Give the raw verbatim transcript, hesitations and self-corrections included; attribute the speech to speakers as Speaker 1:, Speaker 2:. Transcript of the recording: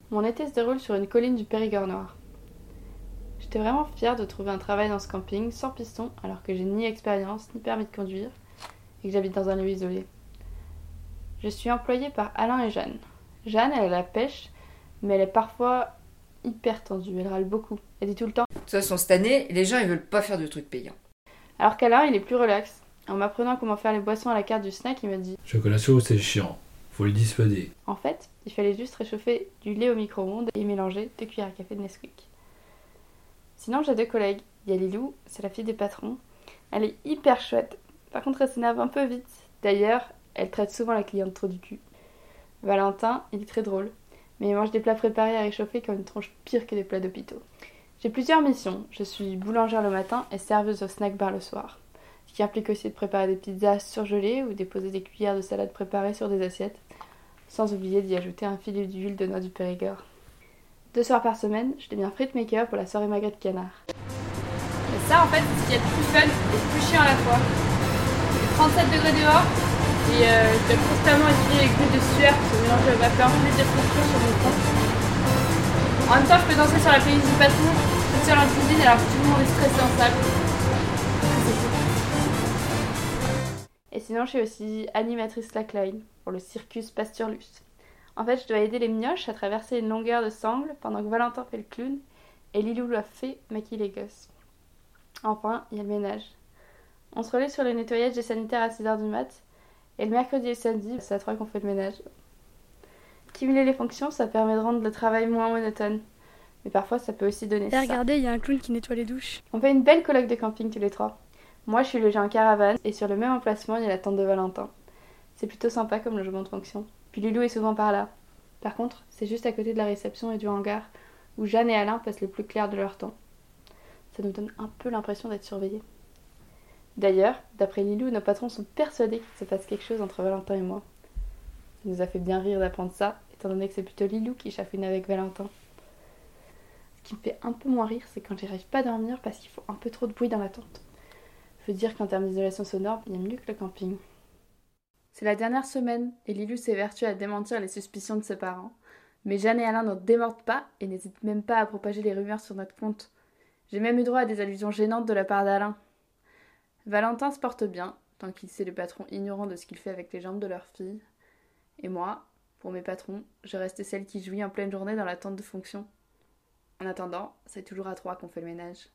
Speaker 1: Mon été se déroule sur une colline du Périgord noir. J'étais vraiment fière de trouver un travail dans ce camping sans piston alors que j'ai ni expérience ni permis de conduire et que j'habite dans un lieu isolé. Je suis employée par Alain et Jeanne. Jeanne, elle a la pêche, mais elle est parfois hyper tendue, elle râle beaucoup. Elle dit tout le temps.
Speaker 2: De toute façon, cette année, les gens ils veulent pas faire de trucs payants.
Speaker 1: Alors qu'Alain, il est plus relax. En m'apprenant comment faire les boissons à la carte du snack, il m'a dit
Speaker 3: Chocolat chaud, c'est chiant. Faut les dissuader.
Speaker 1: en fait, il fallait juste réchauffer du lait au micro-ondes et mélanger deux cuillères à café de Nesquik. Sinon, j'ai deux collègues. Il y a Lilou, c'est la fille des patrons. Elle est hyper chouette. Par contre, elle s'énerve un peu vite. D'ailleurs, elle traite souvent la cliente trop du cul. Valentin, il est très drôle. Mais il mange des plats préparés à réchauffer comme une tronche pire que des plats d'hôpitaux. J'ai plusieurs missions. Je suis boulangère le matin et serveuse au snack bar le soir. Ce qui implique aussi de préparer des pizzas surgelées ou déposer des cuillères de salade préparées sur des assiettes. Sans oublier d'y ajouter un filet d'huile de noix du Périgord. Deux soirs par semaine, je deviens fritmaker pour la soirée magret de canard. Et ça, en fait, c'est ce qui est le plus fun et le plus chiant à la fois. Il fait trente-sept degrés dehors et euh, je dois constamment essuyer les gouttes de sueur qui sont mélangées au vapeur plus de fonction sur mon front. En même temps, je peux danser sur la playlist du patron, toute seule en cuisine alors que tout le monde est stressé en salle. C'est cool. Et sinon, je suis aussi animatrice slackline pour le Circus Pasturlus. En fait, je dois aider les mioches à traverser une longueur de sangle pendant que Valentin fait le clown et Lilou la fait maquille les gosses. Enfin, il y a le ménage. On se relaie sur le nettoyage des sanitaires à six heures du mat et le mercredi et le samedi, c'est à trois qu'on fait le ménage. Cumuler les fonctions, ça permet de rendre le travail moins monotone. Mais parfois, ça peut aussi donner
Speaker 4: Et
Speaker 1: ça.
Speaker 4: regardez, il y a un clown qui nettoie les douches.
Speaker 1: On fait une belle colloque de camping tous les trois. Moi, je suis logée en caravane et sur le même emplacement, il y a la tente de Valentin. C'est plutôt sympa comme logement de fonction. Puis Lilou est souvent par là. Par contre, c'est juste à côté de la réception et du hangar, où Jeanne et Alain passent le plus clair de leur temps. Ça nous donne un peu l'impression d'être surveillés. D'ailleurs, d'après Lilou, nos patrons sont persuadés qu'il se passe quelque chose entre Valentin et moi. Ça nous a fait bien rire d'apprendre ça, étant donné que c'est plutôt Lilou qui chafouine avec Valentin. Ce qui me fait un peu moins rire, c'est quand j'arrive pas à dormir parce qu'il faut un peu trop de bruit dans la tente. Je veux dire qu'en termes d'isolation sonore, il y a mieux que le camping. C'est la dernière semaine et Lilou s'évertue à démentir les suspicions de ses parents. Mais Jeanne et Alain n'en démordent pas et n'hésitent même pas à propager les rumeurs sur notre compte. J'ai même eu droit à des allusions gênantes de la part d'Alain. Valentin se porte bien, tant qu'il sait le patron ignorant de ce qu'il fait avec les jambes de leur fille. Et moi, pour mes patrons, je reste celle qui jouit en pleine journée dans la tente de fonction. En attendant, c'est toujours à trois qu'on fait le ménage.